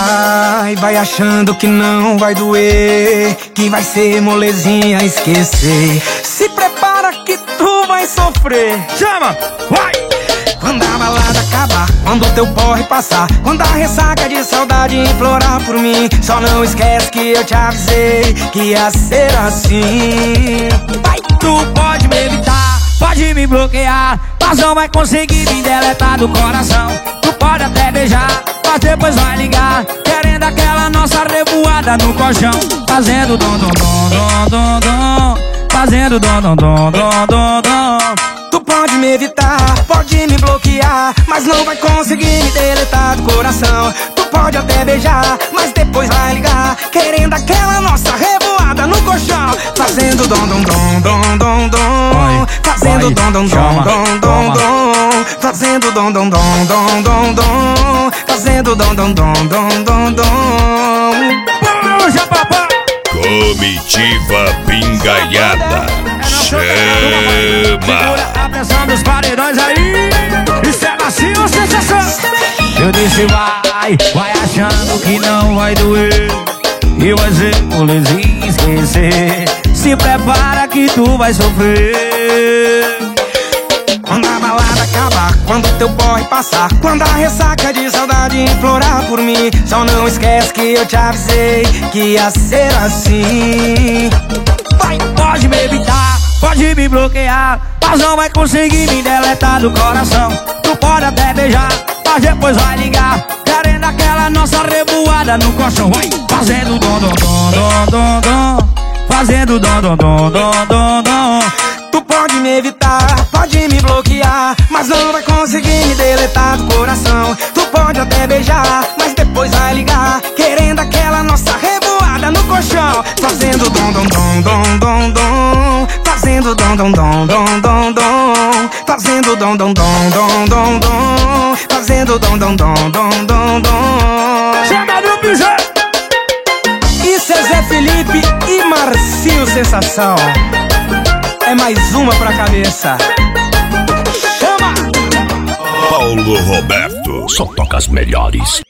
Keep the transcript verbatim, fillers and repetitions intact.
Vai, vai achando que não vai doer, que vai ser molezinha esquecer. Se prepara que tu vai sofrer. Chama, vai! Quando a balada acabar, quando o teu porre passar, quando a ressaca de saudade implorar por mim, só não esquece que eu te avisei que ia ser assim. Vai, tu pode me evitar, pode me bloquear, mas não vai conseguir me deletar do coração. Tu pode até beijar, mas depois vai ligar, querendo aquela nossa revoada no colchão. Fazendo dom dom dom dom dom dom, fazendo dom dom dom dom dom dom. Tu pode me evitar, pode me bloquear, mas não vai conseguir me deletar do coração. Tu pode até beijar, mas depois vai ligar, querendo aquela nossa revoada no colchão. Fazendo dom dom dom dom dom dom, fazendo dom dom dom dom dom dom, fazendo dom dom dom dom dom dom, fazendo dom dom dom dom dom dom. Puxa, papai! Comitiva Pingaiada. Chama! Segura a pressão dos paredões aí. Isso é macio ou sensação? Eu disse vai, vai achando que não vai doer, e vai ser molezinha esquecer. Se prepara que tu vai sofrer. Quando a balada acabar, quando teu porre passar, quando a ressaca de saudade implorar por mim, só não esquece que eu te avisei que ia ser assim. Vai, pode me evitar, pode me bloquear, mas não vai conseguir me deletar do coração. Tu pode até beijar, mas depois vai ligar, querendo aquela nossa revoada no colchão. Vai, fazendo dom dom dom dom dom dom, fazendo dom dom dom dom dom dom. Tu pode me evitar, pode me bloquear, mas não vai conseguir me deletar do coração. Tu pode até beijar, mas depois vai ligar, querendo aquela nossa revoada no colchão. Fazendo dom dom dom dom dom dom, fazendo dom dom dom dom dom dom, fazendo dom dom dom dom dom dom, fazendo dom dom dom dom dom dom. Chama no piso! Isso é Zé Felipe e Marcinho Sensação. É mais uma pra cabeça. Chama! Paulo Roberto. Só toca as melhores.